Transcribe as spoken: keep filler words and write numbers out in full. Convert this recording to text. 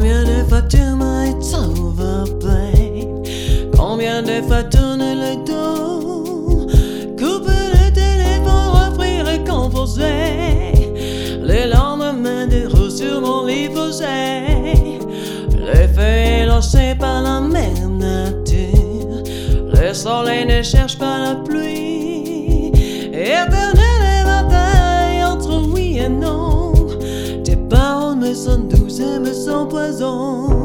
Combien de fois tu m'as été overplayed? Combien de fois tourner le dos? Couper le téléphone, offrir et composer les lendemains des roues sur mon lit posé. Les feuilles lancées par la même nature. Le soleil ne cherche pas la pluie. Éternelle bataille entre oui et non. Tes paroles me sont douces et me sont poison.